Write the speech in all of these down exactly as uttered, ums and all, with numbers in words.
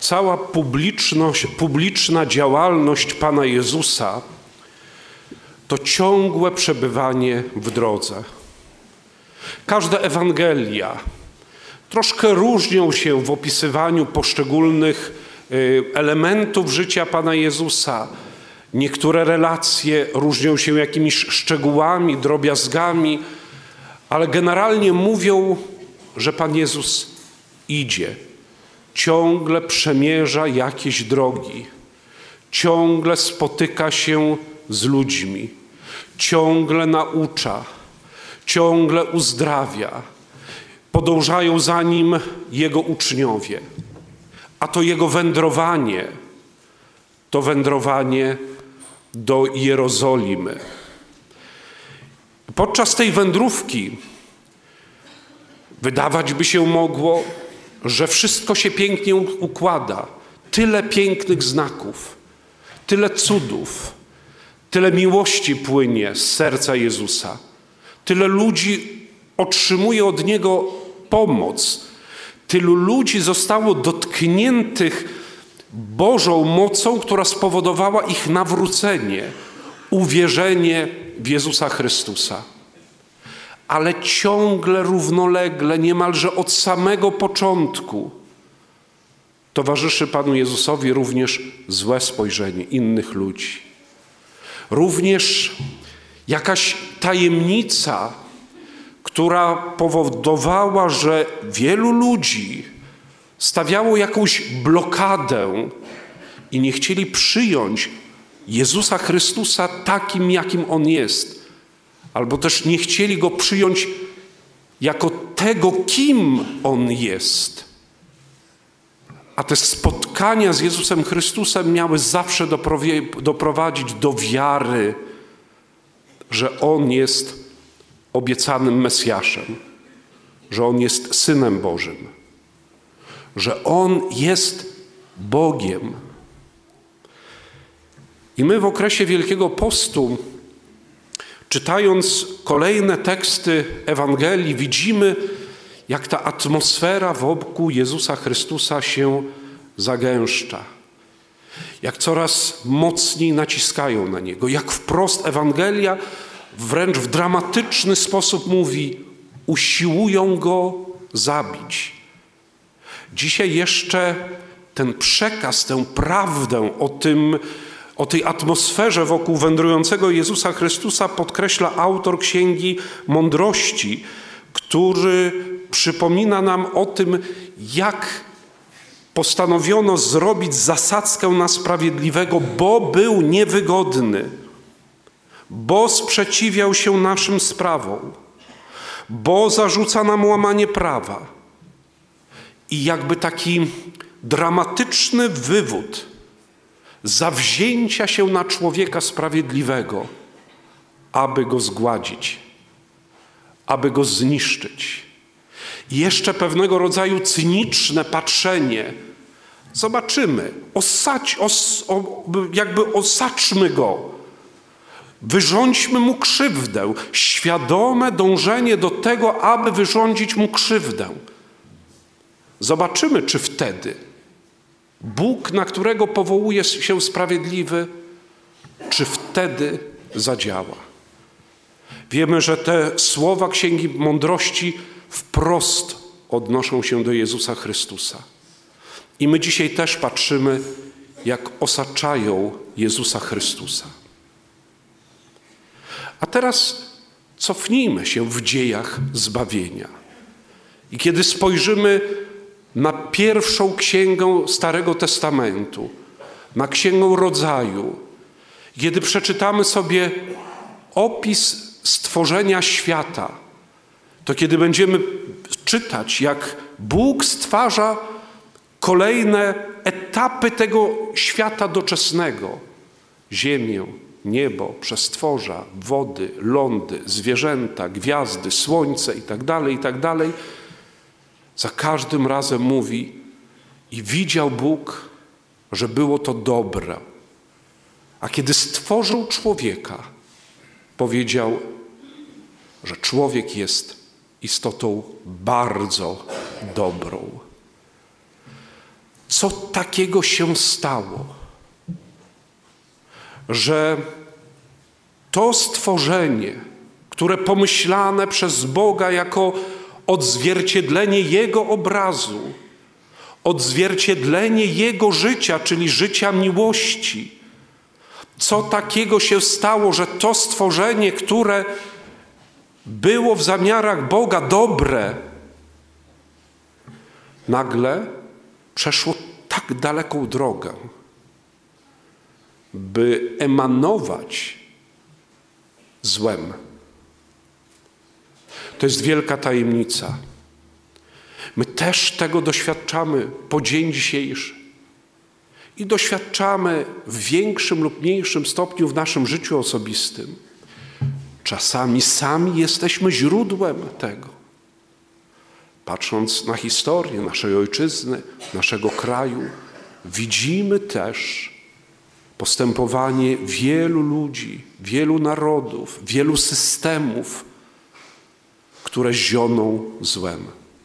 cała publiczność, publiczna działalność Pana Jezusa to ciągłe przebywanie w drodze. Każda Ewangelia troszkę różnią się w opisywaniu poszczególnych elementów życia Pana Jezusa. Niektóre relacje różnią się jakimiś szczegółami, drobiazgami, ale generalnie mówią, że Pan Jezus idzie, ciągle przemierza jakieś drogi, ciągle spotyka się z ludźmi, ciągle naucza, ciągle uzdrawia. Podążają za Nim Jego uczniowie. A to Jego wędrowanie, to wędrowanie do Jerozolimy. Podczas tej wędrówki wydawać by się mogło, że wszystko się pięknie układa. Tyle pięknych znaków, tyle cudów, tyle miłości płynie z serca Jezusa. Tyle ludzi otrzymuje od Niego pomoc. Tylu ludzi zostało dotkniętych Bożą mocą, która spowodowała ich nawrócenie, uwierzenie w Jezusa Chrystusa. Ale ciągle, równolegle, niemalże od samego początku towarzyszy Panu Jezusowi również złe spojrzenie innych ludzi. Również jakaś tajemnica, która powodowała, że wielu ludzi stawiało jakąś blokadę i nie chcieli przyjąć Jezusa Chrystusa takim, jakim On jest. Albo też nie chcieli Go przyjąć jako tego, kim On jest. A te spotkania z Jezusem Chrystusem miały zawsze doprowadzić do wiary, że On jest obiecanym Mesjaszem, że On jest Synem Bożym, że On jest Bogiem. I my w okresie Wielkiego Postu, czytając kolejne teksty Ewangelii, widzimy, jak ta atmosfera wokół Jezusa Chrystusa się zagęszcza. Jak coraz mocniej naciskają na Niego. Jak wprost Ewangelia wręcz w dramatyczny sposób mówi: usiłują Go zabić. Dzisiaj jeszcze ten przekaz, tę prawdę o tym, o tej atmosferze wokół wędrującego Jezusa Chrystusa podkreśla autor Księgi Mądrości, który przypomina nam o tym, jak postanowiono zrobić zasadzkę na sprawiedliwego, bo był niewygodny, bo sprzeciwiał się naszym sprawom, bo zarzuca nam łamanie prawa. I jakby taki dramatyczny wywód zawzięcia się na człowieka sprawiedliwego, aby go zgładzić, aby go zniszczyć. I jeszcze pewnego rodzaju cyniczne patrzenie. Zobaczymy, osadź, os, o, jakby osaczmy go, wyrządźmy mu krzywdę, świadome dążenie do tego, aby wyrządzić mu krzywdę. Zobaczymy, czy wtedy Bóg, na którego powołuje się sprawiedliwy, czy wtedy zadziała. Wiemy, że te słowa Księgi Mądrości wprost odnoszą się do Jezusa Chrystusa. I my dzisiaj też patrzymy, jak osaczają Jezusa Chrystusa. A teraz cofnijmy się w dziejach zbawienia. I kiedy spojrzymy na pierwszą księgę Starego Testamentu, na Księgę Rodzaju, kiedy przeczytamy sobie opis stworzenia świata, to kiedy będziemy czytać, jak Bóg stwarza kolejne etapy tego świata doczesnego, ziemię, niebo, przestworza, wody, lądy, zwierzęta, gwiazdy, słońce itd., itd., za każdym razem mówi: i widział Bóg, że było to dobre. A kiedy stworzył człowieka, powiedział, że człowiek jest istotą bardzo dobrą. co takiego się stało, że to stworzenie, które pomyślane przez Boga jako odzwierciedlenie Jego obrazu, odzwierciedlenie Jego życia, czyli życia miłości. Co takiego się stało, że to stworzenie, które było w zamiarach Boga dobre, nagle przeszło tak daleką drogę, by emanować złem. To jest wielka tajemnica. My też tego doświadczamy po dzień dzisiejszy. I doświadczamy w większym lub mniejszym stopniu w naszym życiu osobistym. Czasami sami jesteśmy źródłem tego. Patrząc na historię naszej ojczyzny, naszego kraju, widzimy też postępowanie wielu ludzi, wielu narodów, wielu systemów, które zioną złem.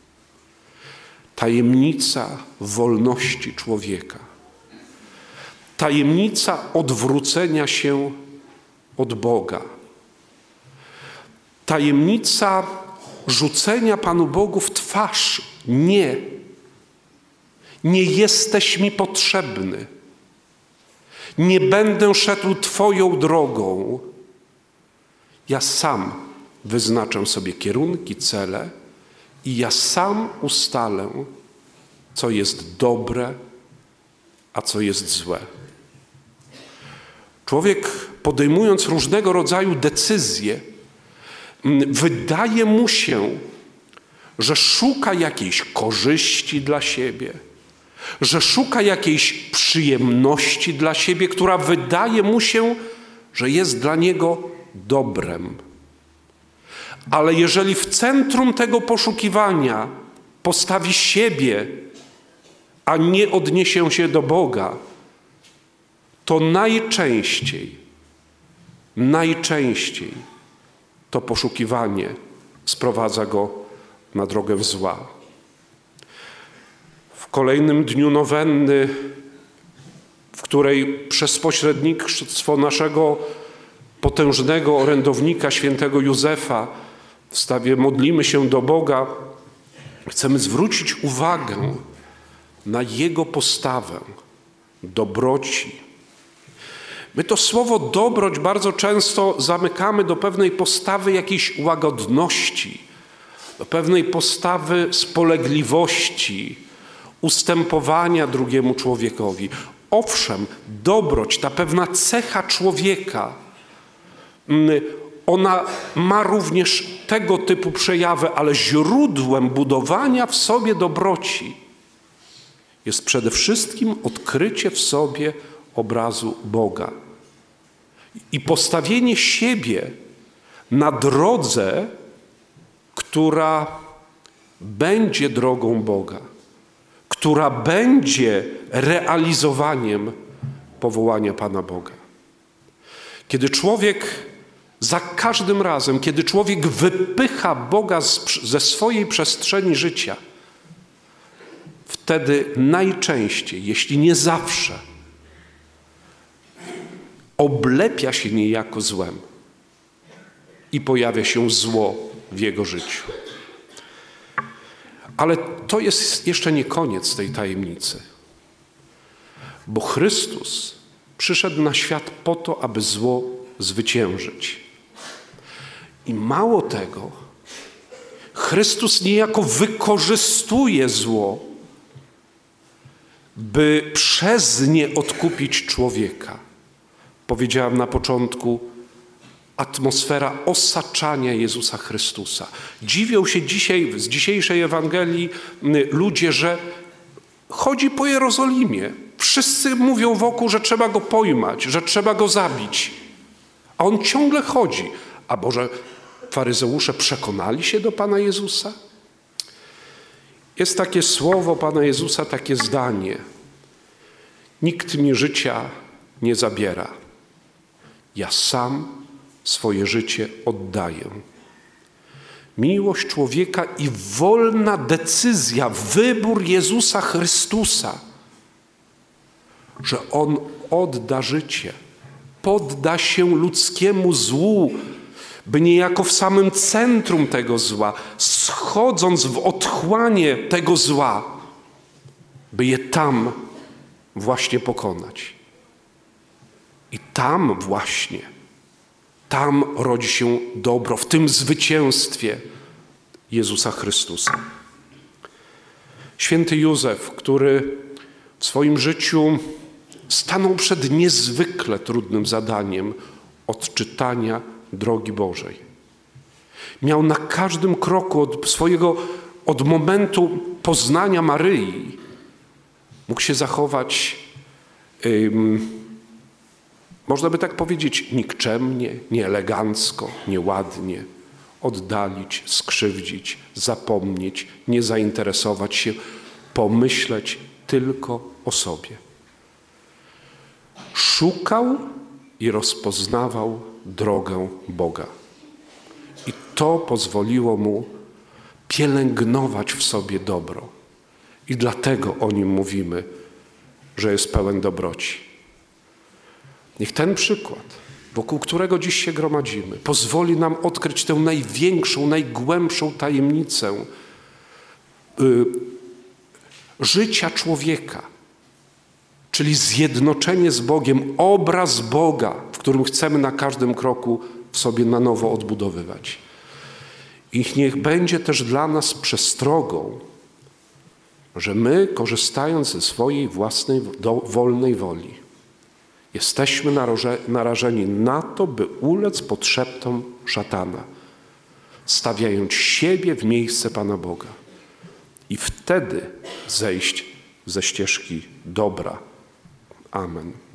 Tajemnica wolności człowieka. Tajemnica odwrócenia się od Boga. Tajemnica rzucenia Panu Bogu w twarz. Nie. Nie jesteś mi potrzebny. Nie będę szedł Twoją drogą. Ja sam wyznaczę sobie kierunki, cele i ja sam ustalę, co jest dobre, a co jest złe. Człowiek, podejmując różnego rodzaju decyzje, wydaje mu się, że szuka jakiejś korzyści dla siebie, że szuka jakiejś przyjemności dla siebie, która wydaje mu się, że jest dla niego dobrem. Ale jeżeli w centrum tego poszukiwania postawi siebie, a nie odniesie się do Boga, to najczęściej, najczęściej to poszukiwanie sprowadza go na drogę zła. W kolejnym dniu nowenny, w której przez pośrednictwo naszego potężnego orędownika, świętego Józefa, w stawie modlimy się do Boga, chcemy zwrócić uwagę na Jego postawę dobroci. My to słowo dobroć bardzo często zamykamy do pewnej postawy jakiejś łagodności, do pewnej postawy spolegliwości, ustępowania drugiemu człowiekowi. Owszem, dobroć, ta pewna cecha człowieka, ona ma również tego typu przejawy, ale źródłem budowania w sobie dobroci jest przede wszystkim odkrycie w sobie obrazu Boga i postawienie siebie na drodze, która będzie drogą Boga, która będzie realizowaniem powołania Pana Boga. Kiedy człowiek za każdym razem, kiedy człowiek wypycha Boga z, ze swojej przestrzeni życia, wtedy najczęściej, jeśli nie zawsze, oblepia się niejako złem i pojawia się zło w jego życiu. Ale to jest jeszcze nie koniec tej tajemnicy, bo Chrystus przyszedł na świat po to, aby zło zwyciężyć. I mało tego, Chrystus niejako wykorzystuje zło, by przez nie odkupić człowieka. Powiedziałem na początku, atmosfera osaczania Jezusa Chrystusa. Dziwią się dzisiaj, z dzisiejszej Ewangelii ludzie, że chodzi po Jerozolimie. Wszyscy mówią wokół, że trzeba go pojmać, że trzeba go zabić. A on ciągle chodzi. A może faryzeusze przekonali się do Pana Jezusa? Jest takie słowo Pana Jezusa, takie zdanie. Nikt mi życia nie zabiera. Ja sam swoje życie oddaję. Miłość człowieka i wolna decyzja, wybór Jezusa Chrystusa że On odda życie, podda się ludzkiemu złu, by niejako w samym centrum tego zła, schodząc w otchłanie tego zła, by je tam właśnie pokonać. I tam właśnie, tam rodzi się dobro, w tym zwycięstwie Jezusa Chrystusa. Święty Józef, który w swoim życiu stanął przed niezwykle trudnym zadaniem odczytania drogi Bożej. Miał na każdym kroku od swojego, od momentu poznania Maryi, mógł się zachować, ym, można by tak powiedzieć, nikczemnie, nieelegancko, nieładnie, oddalić, skrzywdzić, zapomnieć, nie zainteresować się, pomyśleć tylko o sobie. Szukał i rozpoznawał drogę Boga. I to pozwoliło mu pielęgnować w sobie dobro. I dlatego o nim mówimy, że jest pełen dobroci. Niech ten przykład, wokół którego dziś się gromadzimy, pozwoli nam odkryć tę największą, najgłębszą tajemnicę y, życia człowieka, czyli zjednoczenie z Bogiem, obraz Boga, w którym chcemy na każdym kroku w sobie na nowo odbudowywać. I niech będzie też dla nas przestrogą, że my, korzystając ze swojej własnej do, wolnej woli, jesteśmy naraże, narażeni na to, by ulec potrzeptom szatana, stawiając siebie w miejsce Pana Boga. I wtedy zejść ze ścieżki dobra. Amen.